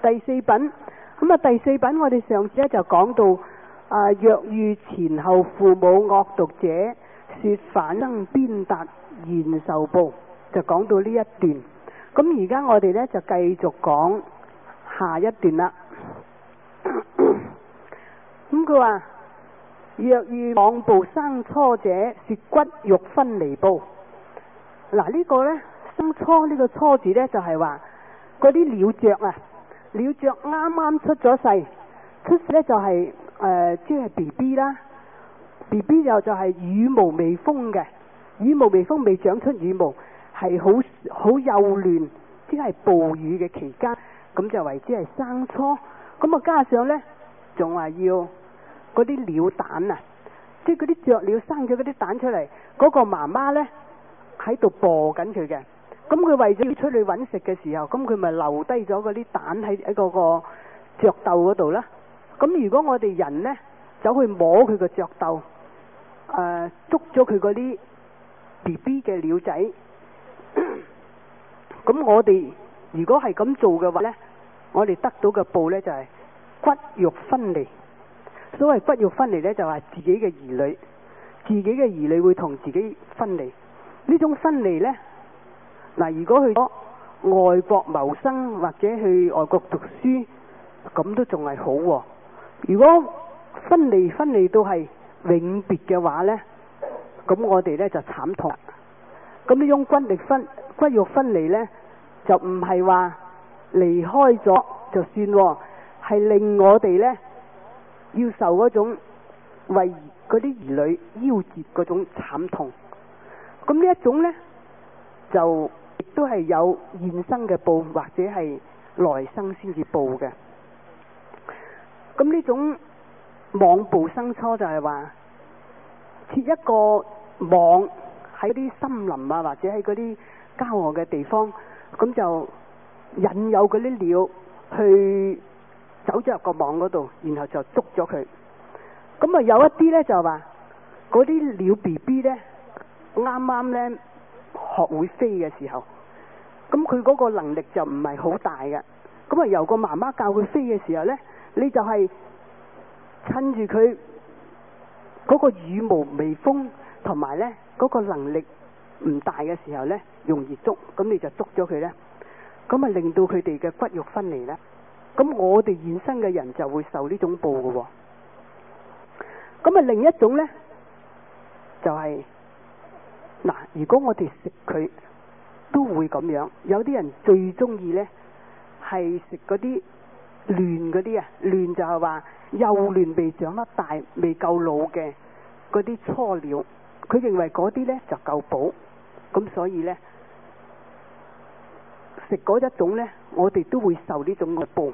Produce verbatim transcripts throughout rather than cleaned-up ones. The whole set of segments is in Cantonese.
第四品。咁啊，第四品我哋上次咧就講到啊，若遇前後父母惡毒者，說反生鞭撻現受報，就講到呢一段。咁而家我哋咧就繼續講下一段啦。咁佢話若遇妄報生初者，說骨肉分離報。嗱，呢個呢，生初呢個初字呢，就係話嗰啲鳥雀啊，鳥雀啱啱出咗世，出世呢就係誒即係 B B 啦，B B 就就係羽毛未豐嘅，羽毛未豐未長出羽毛，係好好幼嫩，即係哺乳嘅期間，咁就為之係生初。咁啊加上呢，仲話要嗰啲鳥蛋啊，即係嗰啲雀鳥生咗嗰啲蛋出嚟，嗰、嗰個媽媽呢喺度播緊佢嘅。咁佢為咗要出去揾食嘅時候，咁佢咪留低咗嗰啲蛋喺喺嗰個雀竇嗰度啦。咁如果我哋人呢走去摸佢個雀竇，誒、呃、捉咗佢嗰啲 B B 嘅鳥仔，咁我哋如果係咁做嘅話呢，我哋得到嘅報呢就係骨肉分離。所謂骨肉分離呢，就係自己嘅兒女，自己嘅兒女會同自己分離。呢種分離呢，嗱，如果去咗外國謀生或者去外國讀書，咁都仲係好喎。如果分離分離到係永別嘅話呢，咁我哋呢就慘痛。咁呢種骨力分骨肉分離呢，就唔係話離開咗就算喎，係令我哋呢要受嗰種為嗰啲兒女夭折嗰種慘痛。咁呢一種呢，就亦都係有現生嘅報，或者係來生先至報嘅。咁呢種妄報生初就係話設一個網喺啲森林啊，或者喺嗰啲郊外嘅地方，咁就引誘嗰啲鳥去走咗入個網嗰度，然後就捉咗佢。咁啊有一啲呢，就話嗰啲鳥 B B 呢，啱啱呢學會飛嘅時候，咁佢嗰個能力就唔係好大嘅。咁啊由個媽媽教佢飛嘅時候呢，你就係趁住佢嗰個羽毛未豐，同埋呢嗰個能力唔大嘅時候呢，容易捉，咁你就捉咗佢呢，咁啊令到佢哋嘅骨肉分離呢。咁我哋現生嘅人就會受呢種報嘅喎。咁啊另一種呢，就係、是、嗱，如果我哋食佢都會咁樣。有啲人最中意呢係食嗰啲嫩嗰啲啊，嫩就係話幼嫩未長得大、未夠老嘅嗰啲初鳥，佢認為嗰啲呢就夠補，咁所以呢，食嗰一種呢，我哋都會受呢種嘅報。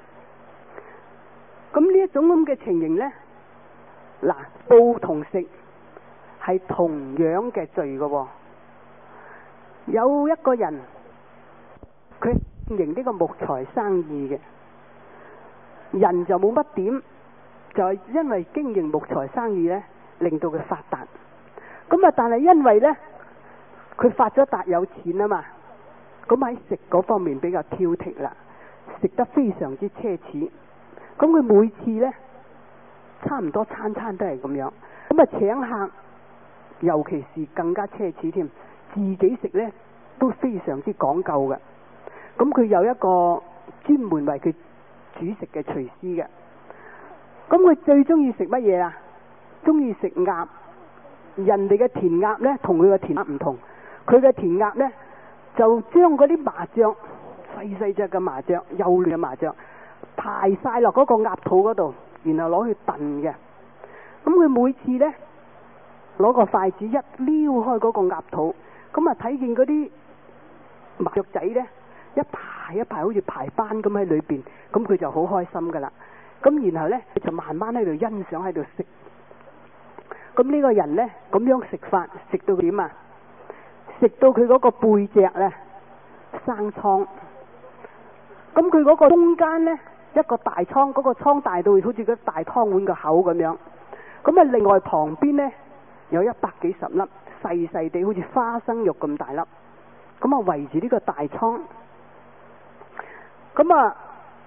咁呢一種咁嘅情形呢，嗱，報同食係同樣嘅罪嘅喎。有一個人佢經營呢個木材生意嘅，人就冇乜點，就係因為經營木材生意呢，令到佢發達。咁啊，但係因為呢，佢發咗達有錢啊嘛，咁喺食嗰方面比較挑剔啦，食得非常之奢侈。咁佢每次呢，差唔多餐餐都係咁樣，咁啊請客，尤其是更加奢侈添，自己食呢都非常之講究嘅。咁佢有一個專門為佢煮食嘅廚師嘅。咁佢最中意食乜嘢啊？中意食鴨。人哋嘅田鴨呢，同佢嘅田鴨唔同，佢嘅田鴨呢，就將嗰啲麻雀，細細隻嘅麻雀，幼嫩嘅麻雀，排晒落嗰個鴨肚嗰度，然後攞去燉嘅。咁佢每次呢，攞個筷子一撩開嗰個鴨肚，咁啊睇見嗰啲麻雀仔呢，一排一排好似排班咁喺裏邊，咁佢就好開心噶啦。咁然後呢，佢就慢慢喺度欣賞喺度食。咁呢個人呢，咁樣食法，食到點啊？食到佢嗰個背脊呢，生瘡。咁佢嗰個中間呢，一個大瘡，嗰個瘡大到好似個大湯碗個口咁樣。咁啊，另外旁邊呢，有一百幾十粒細細地，好似花生肉咁大粒。咁啊，圍住呢個大瘡。咁啊，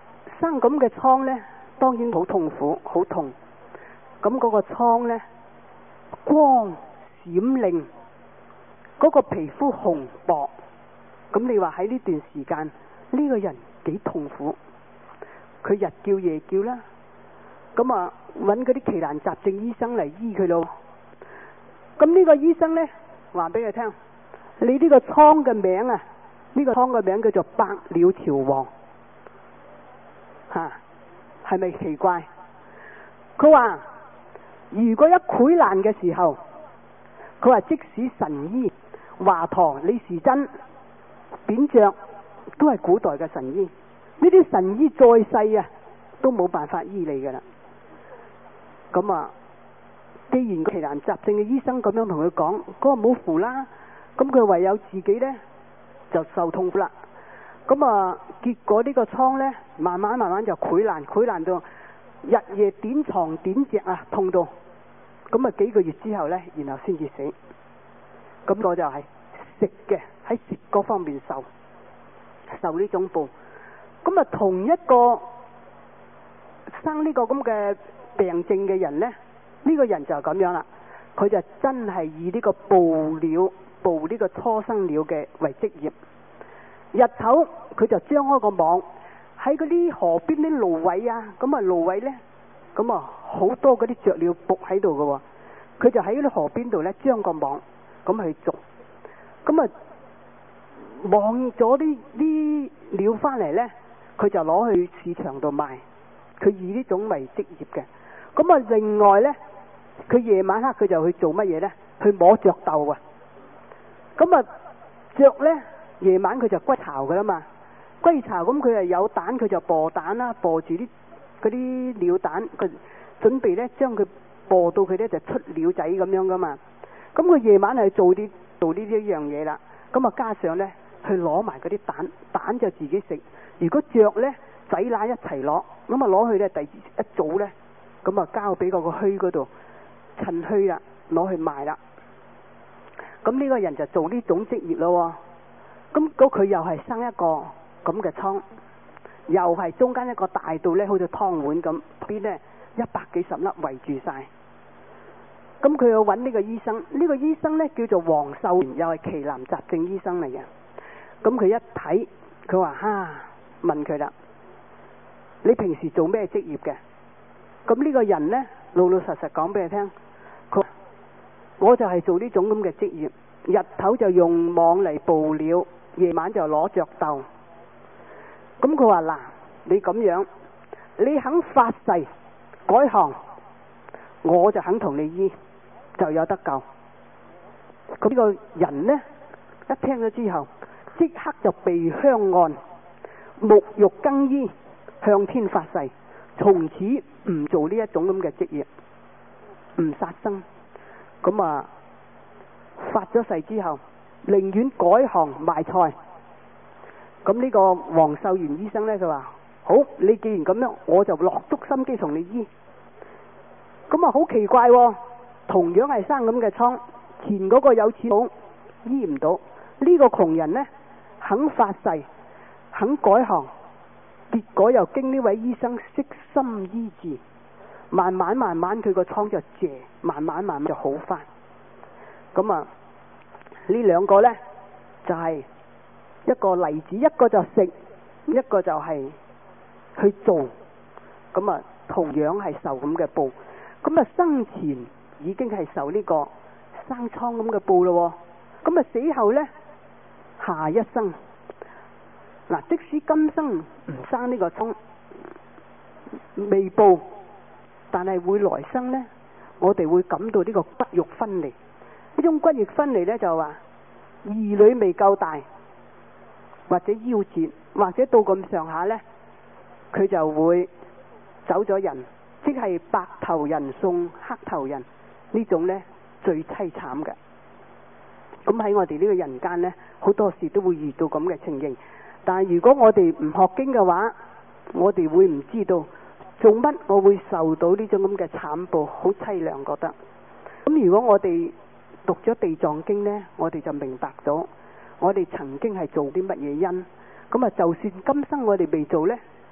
生咁嘅瘡呢，當然好痛苦，好痛。咁嗰個瘡呢，光閃亮，嗰個皮膚紅薄。咁你話喺呢段時間，呢個人幾痛苦？佢日叫夜叫啦。咁啊，揾嗰啲奇難雜症醫生嚟醫佢咯。咁呢個醫生呢，話俾佢聽，你呢個瘡嘅名啊，呢個瘡嘅名叫做百鳥朝王。吓，係咪奇怪？佢話如果一潰爛嘅時候，佢話即使神醫華佗、李時珍、扁鵲都係古代嘅神醫，呢啲神醫再世啊，都冇辦法醫你噶啦。咁啊，既然奇難雜症嘅醫生咁樣同佢講，嗰個冇符啦，咁佢唯有自己呢就受痛苦啦。咁啊，結果呢個瘡呢，慢慢慢慢就潰爛，潰爛到日夜點床點席啊，痛到咁啊，幾個月之後呢，然後先至死。咁我就係食嘅，喺食嗰方面受受呢種報。咁啊，同一個生呢個咁嘅病症嘅人呢，呢、呢個人就咁樣啦，佢就真係以呢個捕鳥、捕呢個初生鳥嘅為職業。日頭佢就張開個網喺嗰啲河邊啲蘆葦啊，咁啊蘆葦呢，咁啊好多嗰啲雀鳥伏喺度嘅，佢就喺嗰啲河邊度呢，張個網咁去捉，咁啊望咗啲啲鳥翻嚟呢，佢就攞去市場度賣，佢以呢種為職業嘅。咁啊另外呢，佢夜晚黑佢就去做乜嘢呢？去摸雀竇啊。咁啊雀呢，夜晚佢就歸巢噶啦嘛，歸巢咁佢係有蛋，佢就播蛋啦，播住啲嗰啲鳥蛋，佢準備呢將佢播到佢呢就出鳥仔咁樣噶嘛。咁佢夜晚係做啲做呢啲一樣嘢啦。咁啊加上呢，去攞埋嗰啲蛋，蛋就自己食。如果雀呢，仔乸一齊攞，咁啊攞去呢，第一早呢，咁啊交俾嗰個墟嗰度趁墟啦，攞去賣啦。咁呢個人就做呢種職業咯。咁嗰佢又係生一個咁嘅瘡，又係中間一個大到呢，好似湯碗咁，邊呢一百幾十粒圍住晒。咁佢要揾呢個醫生，呢、呢個醫生呢叫做黃秀元，又係奇難雜症醫生嚟嘅。咁佢一睇，佢話哈，問佢啦，你平時做咩職業嘅？咁呢個人呢，老老實實講俾佢聽，佢我就係做呢種咁嘅職業，日頭就用網嚟捕鳥，夜晚就攞雀竇。咁佢話嗱，你咁樣，你肯發誓改行，我就肯同你醫，就有得救。咁呢個人呢，一聽咗之後，即刻就避香案，沐浴更衣，向天發誓，從此唔做呢一種咁嘅職業，唔殺生。咁啊，發咗誓之後，寧願改行賣菜。咁呢個黃秀元醫生呢，佢話好，你既然咁樣，我就落足心機同你醫。咁啊，好奇怪喎，同樣係生咁嘅瘡，前嗰個有錢佬醫唔到，呢個窮人呢，肯發誓，肯改行，結果又經呢位醫生悉心醫治，慢慢慢慢佢個瘡就謝，慢慢慢慢就好翻。咁啊，呢兩個呢，就係一個例子，一個就食，一個就係去做。咁啊，同樣係受咁嘅報。咁啊，生前已經係受呢個生瘡咁嘅報咯。咁啊，死後呢，下一生嗱，即使今生唔生呢個瘡，未報，但係會來生呢，我哋會感到呢個骨肉分離。呢種骨肉分離呢，就話兒女未夠大，或者夭折，或者到咁上下呢，佢就會走咗人，即係白頭人送黑頭人，呢種呢，最淒慘嘅。咁喺我哋呢個人間呢，好多時都會遇到咁嘅情形。但係如果我哋唔學經嘅話，我哋會唔知道做乜我會受到呢種咁嘅慘報，好淒涼覺得。咁如果我哋讀咗地藏經呢，我哋就明白咗我哋曾經係做啲乜嘢因。咁啊，就算今生我哋未做呢，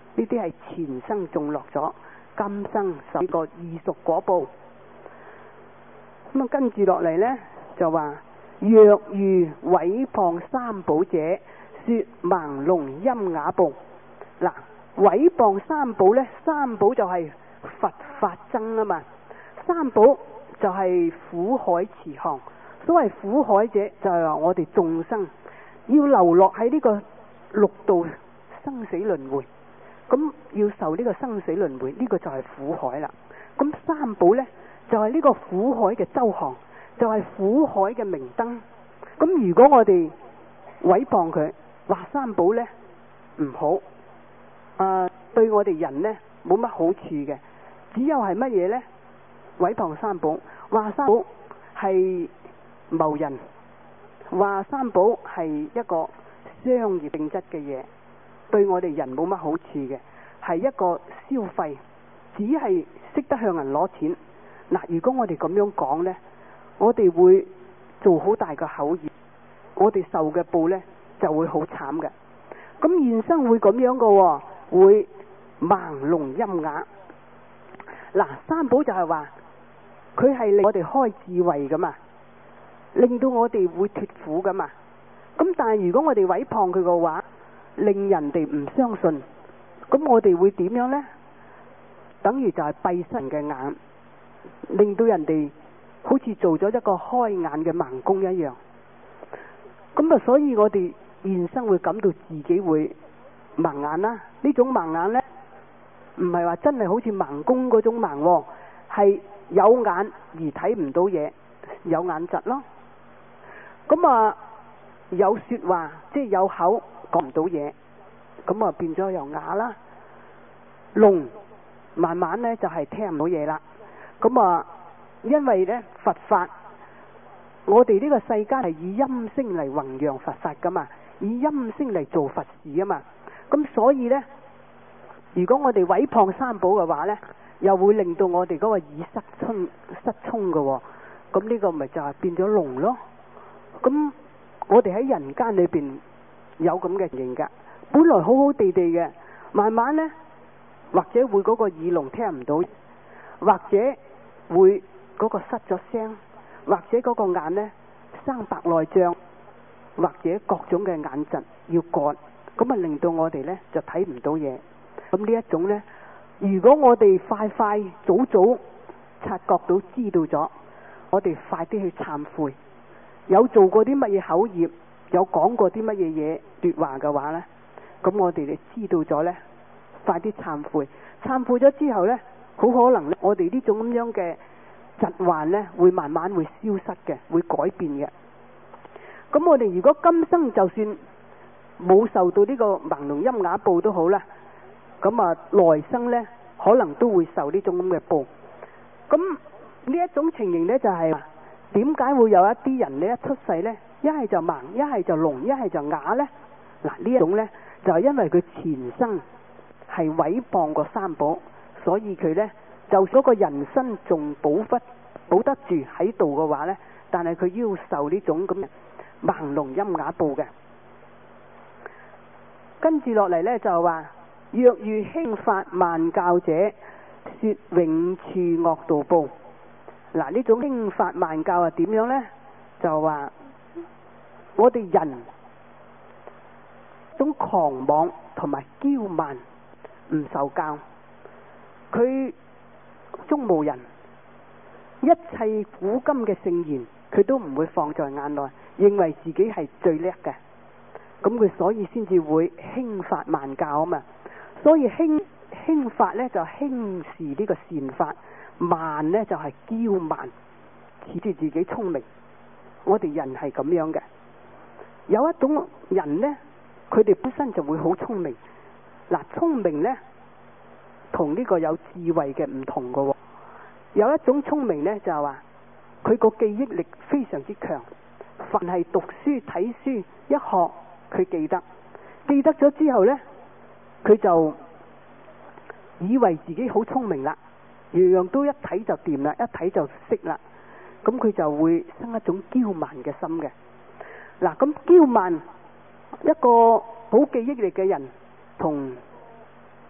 呢啲係前生種落咗，今生受呢個異熟果報。咁啊，跟住落嚟呢，就話若遇毀謗三寶者，說盲聾瘖啞報。嗱，毀謗三寶呢，三寶就係佛法僧啊嘛，三寶就係苦海慈航。所謂苦海者，就係話我哋眾生要流落喺呢個六道生死輪迴，咁要受呢個生死輪迴，呢個就係苦海啦。咁三寶呢，就係呢個苦海嘅周航，就係苦海嘅明燈。咁如果我哋毀謗佢，話三寶呢唔好，啊、呃、對我哋人呢冇乜好處嘅，只有係乜嘢呢？毀謗三寶，話三寶係謀人，話三寶係一個商業性質嘅嘢，對我哋人冇乜好處嘅，係一個消費，只係識得向人攞錢。嗱，如果我哋咁樣講呢，我哋會做好大個口業，我哋受嘅報呢就會好慘嘅。咁現生會咁樣嘅，會盲聾瘖啞。嗱，三寶就係話佢係令我哋開智慧噶嘛，令到我哋會脫苦噶嘛。咁但係如果我哋毀謗佢嘅話，令人哋唔相信，咁我哋會點樣呢？等於就係閉塞人嘅眼，令到人哋好似做咗一個開眼嘅盲公一樣。咁啊，所以我哋現生會感到自己會盲眼啦。呢種盲眼呢，唔係話真係好似盲公嗰種盲，係有眼而睇唔到嘢，有眼疾咯。咁啊，有說話，即係有口講唔到嘢，咁啊變咗有啞啦。聾慢慢呢就係聽唔到嘢啦。咁啊，因為呢佛法，我哋呢個世間係以音聲嚟弘揚佛法噶嘛，以音聲嚟做佛事啊嘛。咁所以呢，如果我哋毀謗三寶嘅話呢，又會令到我哋嗰個耳失聰失聰嘅。咁呢個咪就係變咗聾咯。咁我哋喺人間裏邊有咁嘅情形噶，本來好好地地嘅，慢慢呢，或者會嗰個耳聾聽唔到，或者會嗰個失咗聲，或者嗰個眼呢生白內障，或者各種嘅眼疾要割，咁啊令到我哋呢就睇唔到嘢。咁呢一種呢，如果我哋快快早早察覺到知道咗，我哋快啲去懺悔，有做過啲乜嘢口業，有講過啲乜嘢嘢奪話嘅話呢，咁我哋就知道咗呢，快啲懺悔。懺悔咗之後呢，好可能呢，我哋呢種咁樣嘅疾患呢，會慢慢會消失嘅，會改變嘅。咁我哋如果今生就算冇受到呢個盲聾瘖啞報都好啦，咁啊來生呢，可能都會受呢種咁嘅報。咁呢一種情形呢，就係點解會有一啲人呢一出世呢，一係就盲，一係就聾，一係就啞呢？嗱，呢一種呢，就係因為佢前生係毀謗過三寶，所以佢呢，就嗰個人身仲保不保得住喺度嘅話呢，但係佢要受呢種咁盲聾瘖啞報嘅。跟住落嚟呢，就話若遇輕發慢教者，說永處惡道報。嗱，呢種輕發慢教係點樣呢？就話我哋人種狂妄同埋驕慢，唔受教，佢中無人，一切古今嘅聖言佢都唔會放在眼內，認為自己係最叻嘅，咁佢所以先至會輕發慢教啊嘛。所以輕輕發呢就輕視呢個善法，慢呢就係驕慢，恃住自己聰明。我哋人係咁樣嘅，有一種人呢，佢哋本身就會好聰明。嗱，聰明呢同呢個有智慧嘅唔同噶。有一種聰明呢，就係話佢個記憶力非常之強，凡係讀書睇書一學佢記得，記得咗之後呢，佢就以為自己好聰明啦，樣樣都一睇就掂啦，一睇就識啦，咁佢就會生一種驕慢嘅心嘅。嗱，咁驕慢一個好記憶力嘅人同唔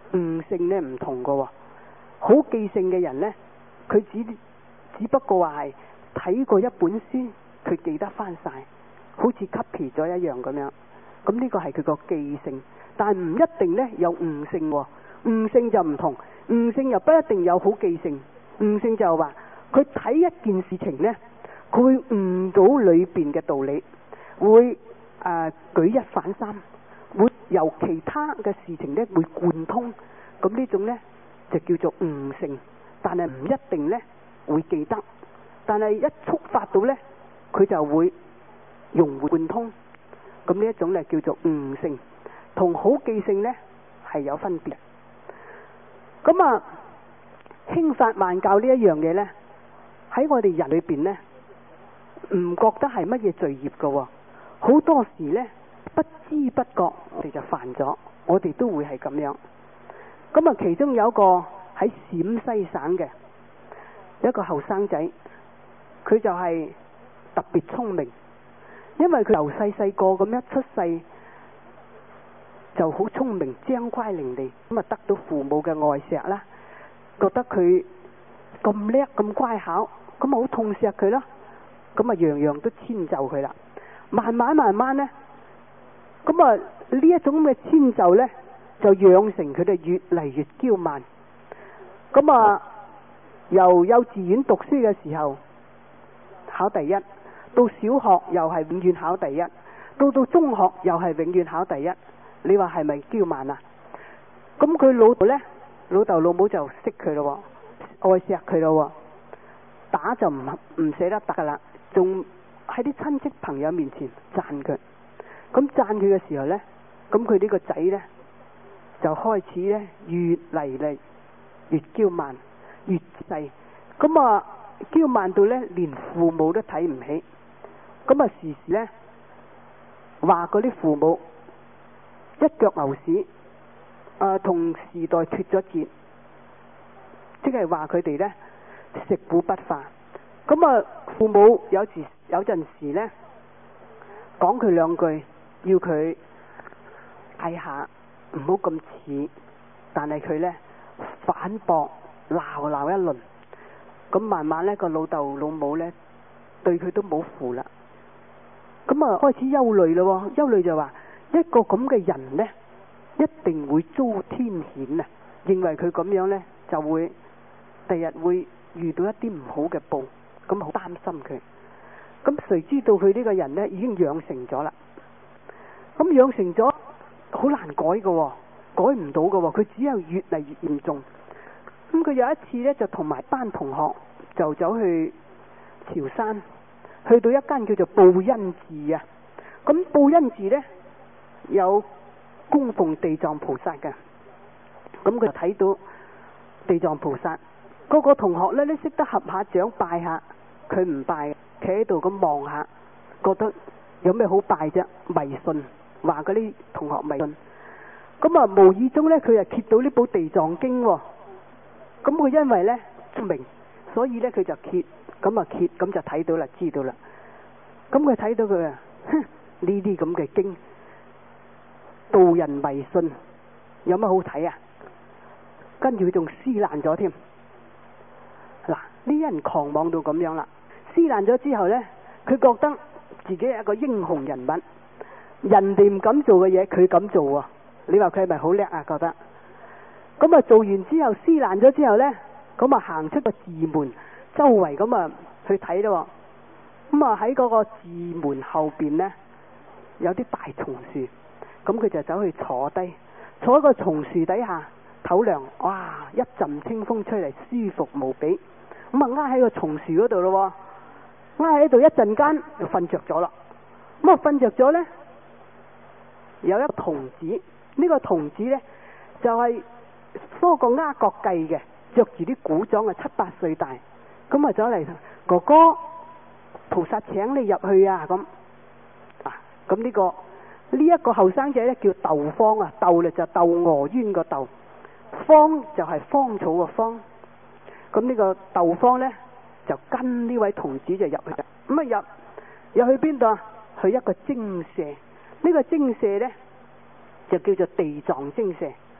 性呢唔同噶喎。好記性嘅人呢，佢只只不過話係睇過一本書，佢記得翻晒，好似 copy 咗一樣咁樣。咁呢個係佢個記性，但係唔一定呢有悟性喎。悟性就唔同，悟性又不一定有好記性。悟性就係話佢睇一件事情呢，佢會悟到裏邊嘅道理，會誒、呃、舉一反三，會由其他嘅事情呢會貫通。咁呢種呢就叫做悟性，但係唔一定呢會記得，但係一觸發到呢，佢就會融會貫通。咁呢一種呢叫做悟性，同好記性呢係有分別。咁啊，輕法慢教呢一樣嘢呢，喺我哋人裏邊呢，唔覺得係乜嘢罪孽噶喎。好多時呢，不知不覺我哋就犯咗，我哋都會係咁樣。咁啊，其中有一個喺陝西省嘅一個後生仔，佢就係特別聰明，因為佢由細細個咁一出世就好聰明，精乖伶俐，咁啊得到父母嘅愛錫啦，覺得佢咁叻咁乖巧，咁啊好痛錫佢啦，咁啊樣樣都遷就佢啦。慢慢慢慢呢，咁啊呢一種嘅遷就呢，就養成佢哋越嚟越驕慢。咁啊由幼稚園讀書嘅時候考第一，到小學又係永遠考第一，到到中學又係永遠考第一。你話係咪驕慢啊？咁佢老豆呢，老豆老母就識佢咯，愛錫佢咯，打就唔唔捨得打噶啦，仲喺啲親戚朋友面前讚佢。咁讚佢嘅時候呢，咁佢呢個仔呢，就開始呢越嚟嚟越驕慢，越細。咁啊驕慢到呢，連父母都睇唔起。咁啊時時呢話嗰啲父母一腳牛屎，啊、呃、同時代脫咗節，即係話佢哋呢食古不化。咁啊父母有時有陣時呢講佢兩句，要佢睇下唔好咁似，但係佢呢反駁鬧鬧一輪。咁慢慢呢個老豆老母呢對佢都冇符啦。咁啊開始憂慮咯，憂慮就話一個咁嘅人呢，一定會遭天譴啊！認為佢咁樣呢，就會第日會遇到一啲唔好嘅報，咁好擔心佢。咁誰知道佢呢個人呢已經養成咗啦？咁養成咗好難改嘅，改唔到嘅，佢只有越嚟越嚴重。咁佢有一次呢，就同埋班同學就走去潮汕，去到一間叫做報恩寺啊。咁報恩寺呢，有供奉地藏菩薩嘅，咁佢就睇到地藏菩薩。個個同學呢，都識得合下掌拜下，佢唔拜，企喺度咁望下，覺得有咩好拜啫？迷信，話嗰啲同學迷信。咁啊無意中呢，佢就揭到呢部地藏經喎。咁佢因為呢聰明，所以呢，佢就揭，咁啊揭，咁就睇到啦，知道啦。咁佢睇到佢啊，哼，呢啲咁嘅經導人迷信，有乜好睇啊？跟住佢仲撕爛咗添。嗱，呢啲人狂妄到咁樣啦，撕爛咗之後呢，佢覺得自己係一個英雄人物，人哋唔敢做嘅嘢佢敢做啊！你話佢係咪好叻啊？覺得咁啊，做完之後撕爛咗之後呢，咁啊行出個寺門，周圍咁啊去睇咯。咁啊喺嗰個寺門後邊呢，有啲大松樹，咁佢就走去坐低，坐喺個松樹底下唞涼。哇！一陣清風吹嚟，舒服無比。咁啊挨喺個松樹嗰度咯，挨喺度一陣間就瞓着咗啦。咁啊瞓着咗呢，有一個童子，呢、呢個童子呢，就係多過鴉角計嘅，着住啲古裝啊，七八歲大。咁啊走嚟，哥哥，菩薩請你入去啊！咁啊，咁呢、呢個呢一個後生仔呢，叫豆方啊，豆呢就竇娥冤個豆，方就係芳草個芳。咁呢個豆方呢，就跟呢位童子就入去，咁啊入入去邊度啊？去一個精舍，呢、呢個精舍呢，就叫做地藏精舍。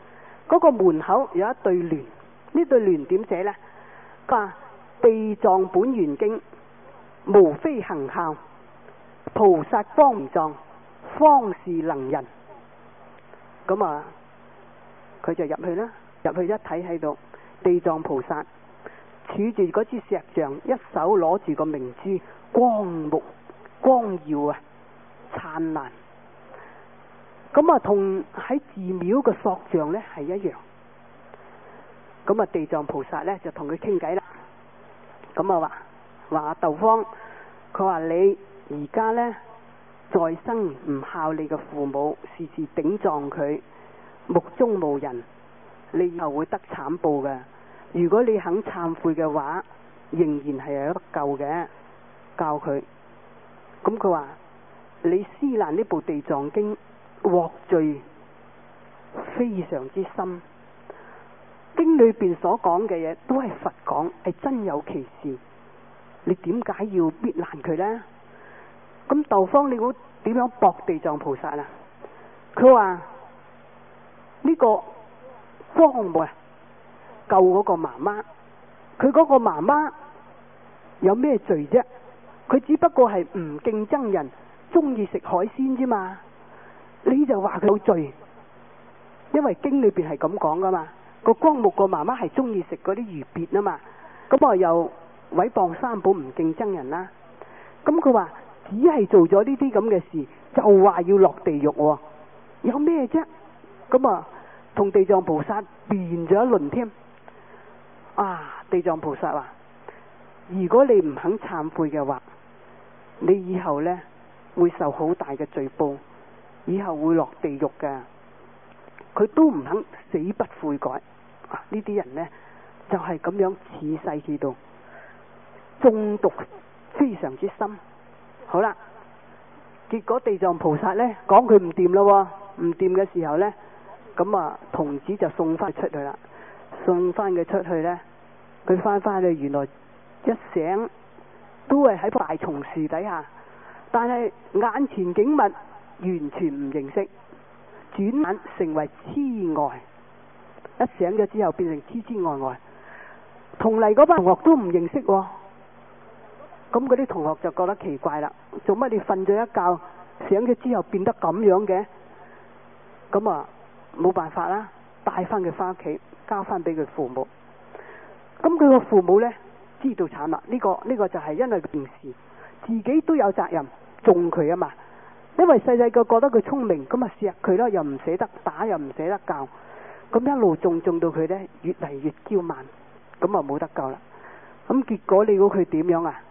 嗰個門口有一對聯，呢對聯點寫呢？佢話地藏本願經，無非行孝，菩薩方唔藏，方是能人。咁啊，佢就入去啦，入去一睇喺度，地藏菩薩杵住嗰支石像，一手攞住個明珠，光目光耀啊，燦爛。咁啊，同喺寺廟嘅塑像呢係一樣。咁啊，地藏菩薩呢就同佢傾偈啦。咁啊話話豆方，佢話你而家呢，在生唔孝你嘅父母，時時頂撞佢，目中無人，你以後會得慘報嘅。如果你肯懺悔嘅話，仍然係有得救嘅。教佢。咁佢話你撕爛呢部地藏經，獲罪非常之深。經裏邊所講嘅嘢都係佛講，係真有其事。你點解要搣爛佢呢？咁豆方你估點樣駁地藏菩薩啊？佢話呢個方木啊，救嗰個媽媽，佢嗰個媽媽有咩罪啫？佢只不過係唔敬僧人，中意食海鮮啫嘛。你就話佢有罪，因為經裏邊係咁講噶嘛。個光目個媽媽係中意食嗰啲魚鱉啊嘛，咁啊又毀謗三寶，唔敬僧人啦。咁佢話只係做咗呢啲咁嘅事，就話要落地獄喎，有咩啫？咁啊同地藏菩薩辯咗一輪添。啊，地藏菩薩話：如果你唔肯懺悔嘅話，你以後呢會受好大嘅罪報，以後會落地獄㗎。佢都唔肯死不悔改。啊，呢啲人呢就係咁樣似世似道，中毒非常之深。好啦，結果地藏菩薩呢講佢唔掂咯，唔掂嘅時候呢，咁啊童子就送翻出去啦。送翻佢出去呢，佢翻翻去，原來一醒都係喺大松樹底下，但係眼前景物完全唔認識，轉眼成為痴呆。一醒咗之後變成痴痴呆呆，同嚟嗰班同學都唔認識。咁嗰啲同學就覺得奇怪啦，做乜你瞓咗一覺醒咗之後變得咁樣嘅？咁啊冇辦法啦，帶翻佢翻屋企，交翻俾佢父母。咁佢個父母呢，知道慘啦，呢個呢個就係因為件事，自己都有責任縱佢啊嘛。因為細細個覺得佢聰明，咁啊錫佢咯，又唔捨得打，又唔捨得教，咁一路縱縱到佢呢，越嚟越驕慢，咁啊冇得救啦。咁結果你估佢點樣啊？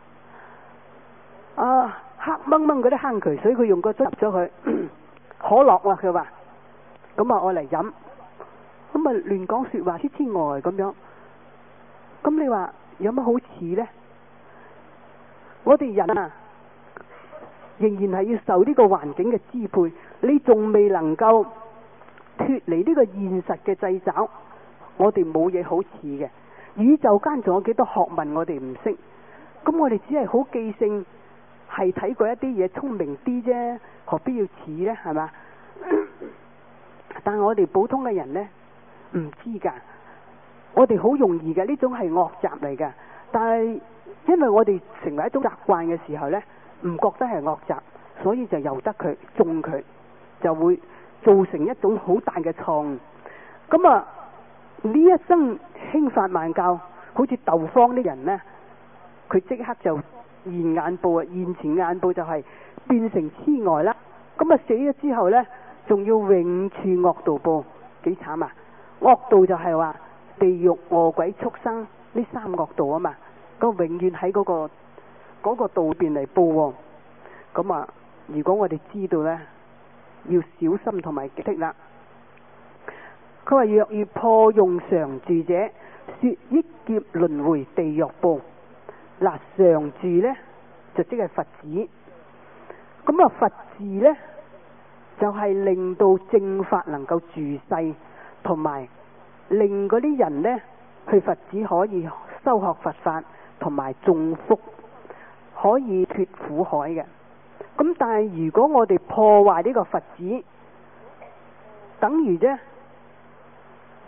啊，黑掹掹嗰啲坑渠水，佢用個樽入咗佢可樂啊，佢話咁啊，我嚟飲，咁啊亂講說話，痴痴呆呆咁樣。咁你話有乜好似呢？我哋人啊，仍然係要受呢個環境嘅支配，你仲未能夠脫離呢個現實嘅掣肘，我哋冇嘢好似嘅。宇宙間仲有幾多學問我哋唔識，咁我哋只係好記性，係睇過一啲嘢聰明啲啫，何必要似呢？係嘛？但係我哋普通嘅人呢，唔知噶，我哋好容易嘅，呢種係惡習嚟噶。但係因為我哋成為一種習慣嘅時候呢，唔覺得係惡習，所以就由得佢縱佢，就會造成一種好大嘅錯誤。咁啊呢一生輕發萬教，好似豆方啲人呢，佢即刻就現眼報啊，現前眼報就係變成痴呆啦。咁啊死咗之後呢，仲要永處惡道報，幾慘啊！惡道就係話地獄、餓鬼、畜生呢三惡道啊嘛，咁永遠喺嗰個嗰個道邊嚟報。咁啊，如果我哋知道呢，要小心同埋警惕啦。佢話若遇破用常住者，說億劫輪迴地獄報。嗱，常住呢，就即係佛子。咁啊，佛字呢，就係、是、令到正法能夠住世，同埋令嗰啲人呢，去佛子可以修學佛法，同埋種福，可以脫苦海嘅。咁但係如果我哋破壞呢個佛子，等於啫，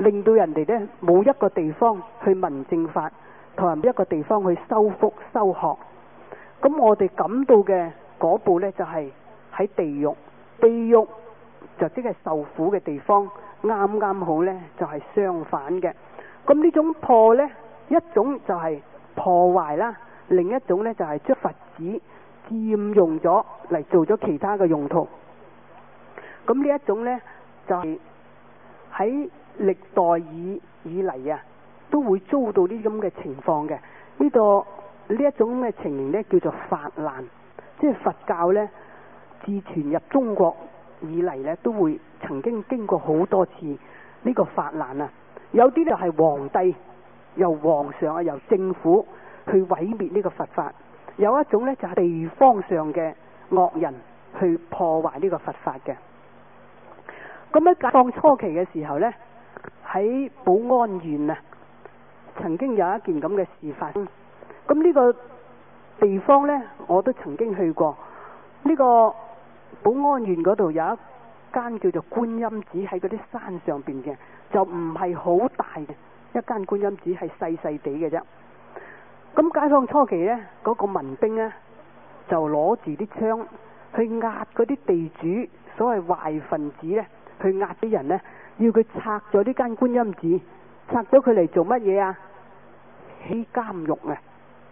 令到人哋呢冇一個地方去聞正法，同埋一個地方去修福修學。咁我哋感到嘅嗰步呢，就係喺地獄，地獄就即係受苦嘅地方，啱啱好呢，就係相反嘅。咁呢種破呢，一種就係破壞啦，另一種呢，就係將佛子佔用咗嚟做咗其他嘅用途。咁呢一種呢，就係喺歷代以以嚟啊，都會遭到呢啲咁嘅情況嘅。呢個呢一種嘅情形呢，叫做法難，即係佛教呢，自傳入中國以嚟呢，都會曾經經過好多次呢個法難啊。有啲呢就係皇帝由皇上啊，由政府去毀滅呢個佛法；有一種呢，就係地方上嘅惡人去破壞呢個佛法嘅。咁喺解放初期嘅時候呢，喺寶安縣啊，曾經有一件咁嘅事發生。咁呢個地方呢，我都曾經去過。呢個寶安縣嗰度有一間叫做觀音寺，喺嗰啲山上邊嘅，就唔係好大嘅一間觀音寺，係細細地嘅啫。咁解放初期呢，嗰個民兵呢，就攞住啲槍去壓嗰啲地主，所謂壞分子呢，去壓啲人呢，要佢拆咗呢間觀音寺，拆咗佢嚟做乜嘢啊？起監獄啊！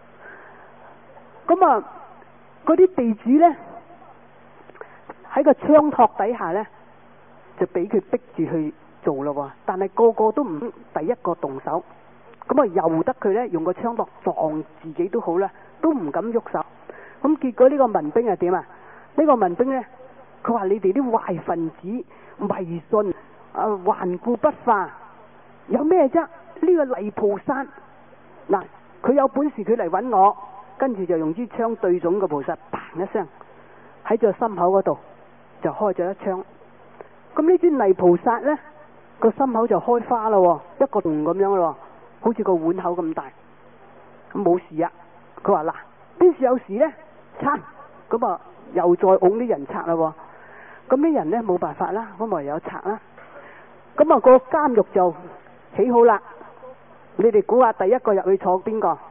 咁啊，嗰啲地主呢，喺個槍托底下呢，就俾佢逼住去做咯。但係個個都唔第一個動手，咁啊由得佢呢，用個槍托撞自己都好啦，都唔敢喐手。咁結果呢個民兵係點啊？呢個民兵呢，佢話你哋啲壞分子迷信啊，頑固不化，有咩啫？呢個泥菩薩嗱，佢有本事佢嚟揾我，跟住就用支槍對準個菩薩，砰一聲喺隻心口嗰度就開咗一槍。咁呢尊泥菩薩呢，個心口就開花咯，一個洞咁樣咯，好似個碗口咁大。咁冇事啊。佢話嗱，邊時有事呢？拆。咁啊又再拱啲人拆啦。咁啲人呢，冇辦法啦，咁咪有拆啦。咁啊個監獄就起好啦。你哋估下第一個入去坐邊個？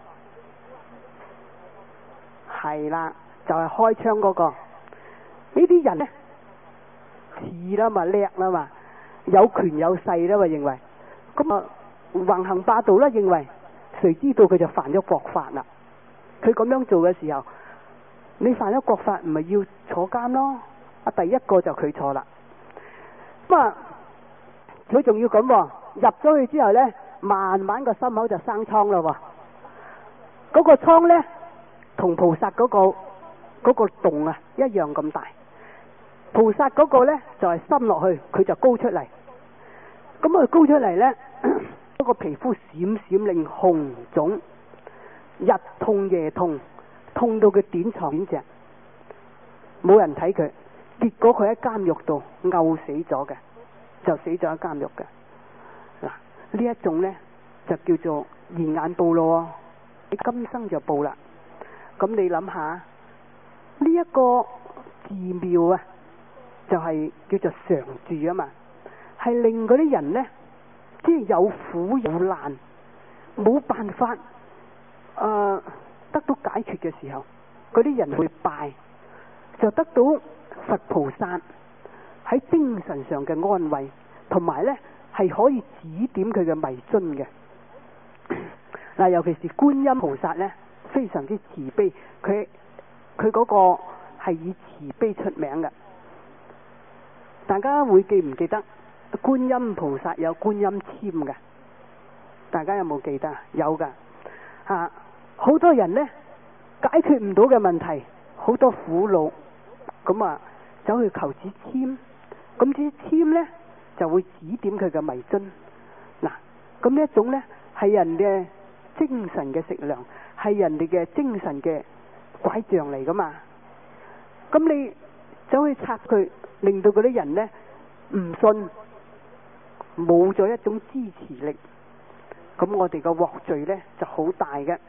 係啦，就係開槍嗰個。呢啲人呢，似啦嘛，叻啦嘛，有權有勢啦嘛，認為咁啊橫行霸道啦，認為誰知道佢就犯咗國法啦。佢咁樣做嘅時候，你犯咗國法，唔係要坐監咯？啊，第一個就佢坐啦。咁啊，佢仲要咁入咗去之後呢，慢慢個心口就生瘡啦。嗰個瘡呢，同菩薩嗰個嗰個洞啊一樣咁大。菩薩嗰個呢，就係深落去，佢就高出嚟。咁佢高出嚟呢，嗰個皮膚閃閃令紅腫，日痛夜痛，痛到佢短床短隻，冇人睇佢。結果佢喺監獄度毆死咗嘅，就死咗喺監獄嘅。嗱，呢一種呢，就叫做現眼報咯，你今生就報啦。咁你諗下，呢一個寺廟啊，就係叫做常住啊嘛，係令嗰啲人呢，即係有苦有難，冇辦法誒、呃、得到解決嘅時候，嗰啲人會拜，就得到佛菩薩喺精神上嘅安慰，同埋呢係可以指點佢嘅迷津嘅。嗱，尤其是觀音菩薩呢，非常之慈悲，佢佢嗰個係以慈悲出名嘅。大家會記唔記得觀音菩薩有觀音簽嘅？大家有冇記得？有噶吓，好多人呢，解決唔到嘅問題，好多苦惱，咁啊走去求支簽，咁支簽呢，就會指點佢嘅迷津。嗱，咁呢一種呢，係人嘅精神嘅食糧，係人哋嘅精神嘅拐杖嚟噶嘛。咁你走去拆佢，令到嗰啲人呢唔信，冇咗一種支持力，咁我哋個獲罪呢就好大嘅。